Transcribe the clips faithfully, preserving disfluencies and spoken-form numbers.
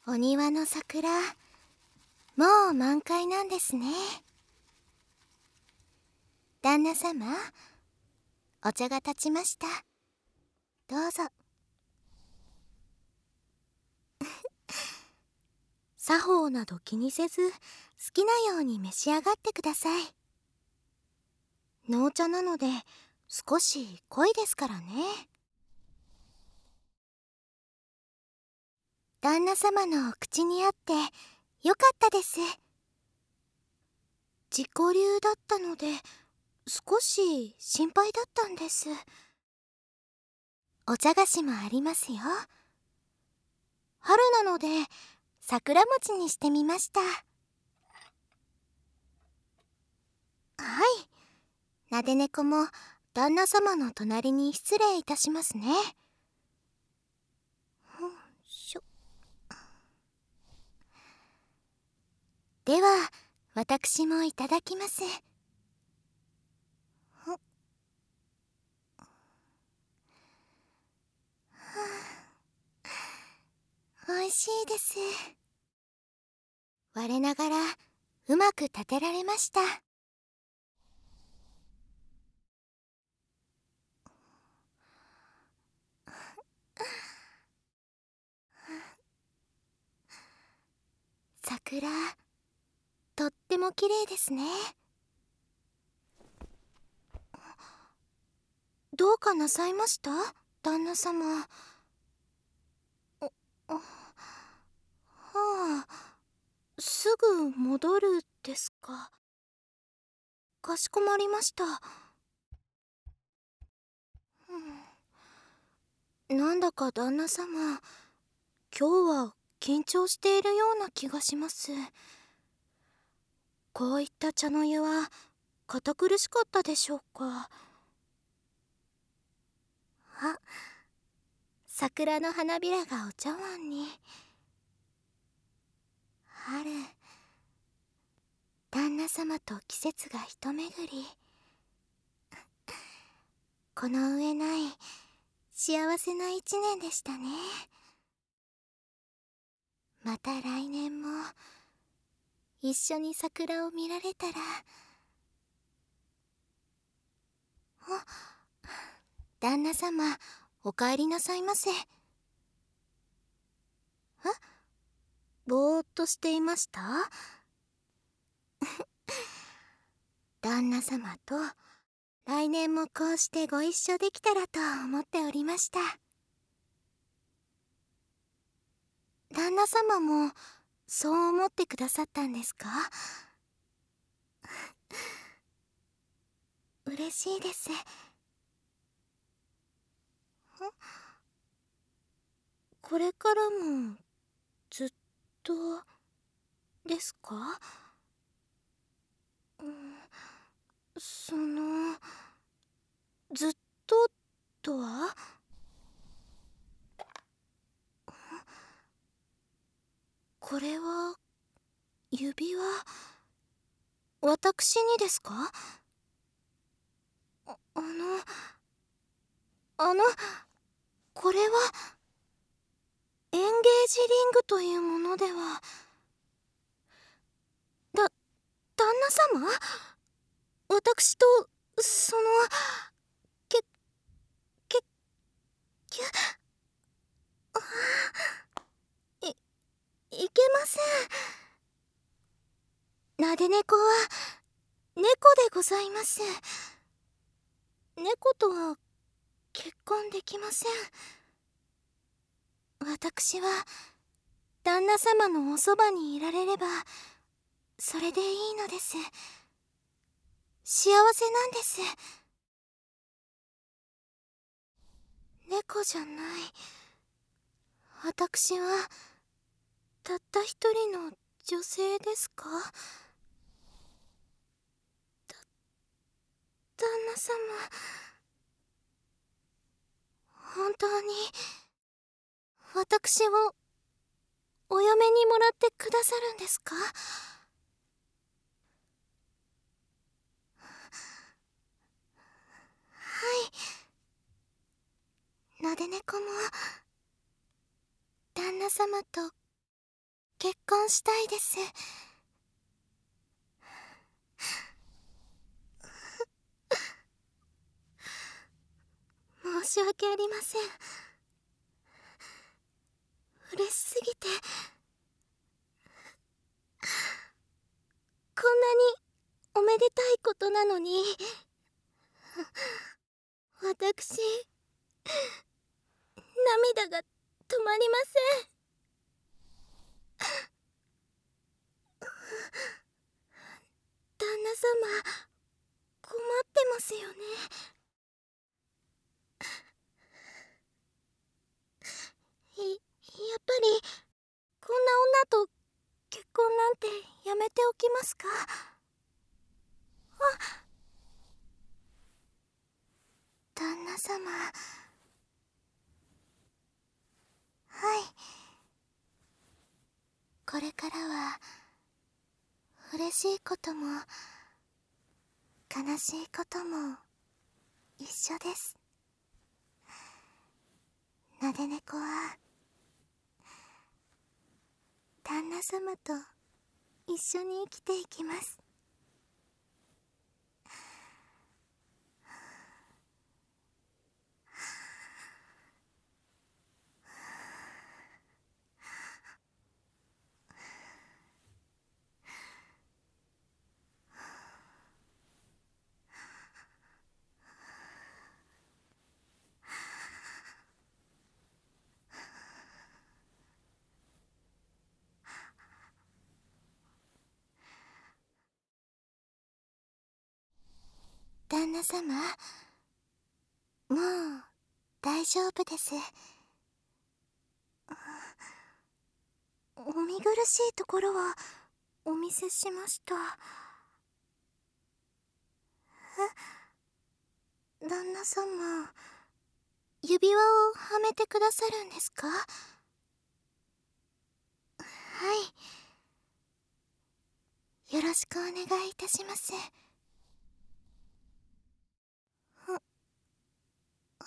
お庭の桜、もう満開なんですね。旦那様、お茶が立ちました。どうぞ。作法など気にせず、好きなように召し上がってください。濃茶なので少し濃いですからね。旦那様のお口に合ってよかったです。自己流だったので少し心配だったんです。お茶菓子もありますよ。春なので桜餅にしてみました。はい、なで猫も旦那様の隣に失礼いたしますね。よいしょ。では私もいただきます。おいしいです。我ながらうまく立てられました。桜、とっても綺麗ですね。どうかなさいました？旦那様。あ、あ、はあ、すぐ戻るですか。かしこまりました。うん、なんだか旦那様、今日は緊張しているような気がします。こういった茶の湯は堅苦しかったでしょうか。あ、桜の花びらがお茶碗に。春、旦那様と季節が一巡り。この上ない幸せな一年でしたね。また来年も一緒に桜を見られたら。あ、旦那様、お帰りなさいませ。え、ぼーっとしていました？旦那様と来年もこうしてご一緒できたらと思っておりました。旦那様もそう思ってくださったんですか？嬉しいです。これからもずっとですか？うん、そのずっととは？これは指輪、私にですか？あ、あのあのこれはエンゲージリングというものでは。だ旦那様、私とそのけけけあいいけません。なで猫は猫でございます。猫とは結婚できません。私は旦那様のおそばにいられればそれでいいのです。幸せなんです。猫じゃない。私はたった一人の女性ですか？だ旦那様、本当に私をお嫁にもらってくださるんですか？はい。なで猫も旦那様と結婚したいです。申し訳ありません。嬉しすぎてこんなにおめでたいことなのに私涙が止まりません。旦那様、困ってますよね。い、やっぱりこんな女と結婚なんてやめておきますか？あ、旦那様。はい。これからは嬉しいことも悲しいことも一緒です。なで猫は旦那様と一緒に生きていきます。旦那様、もう大丈夫です。お見苦しいところはお見せしました。え、旦那様、指輪をはめてくださるんですか？はい、よろしくお願いいたします。ああ、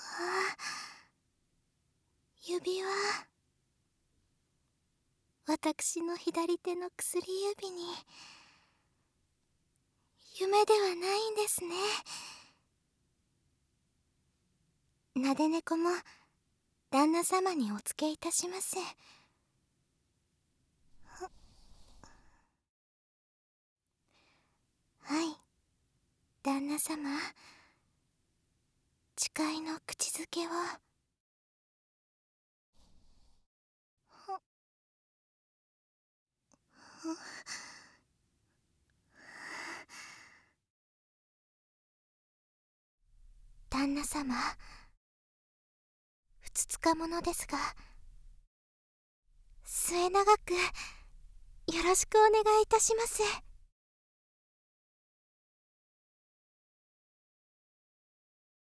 指輪、私の左手の薬指に夢ではないんですね。なで猫も旦那様にお付けいたします。はい、旦那様、誓いの口づけを。旦那様、ふつつか者ですが末永くよろしくお願いいたします。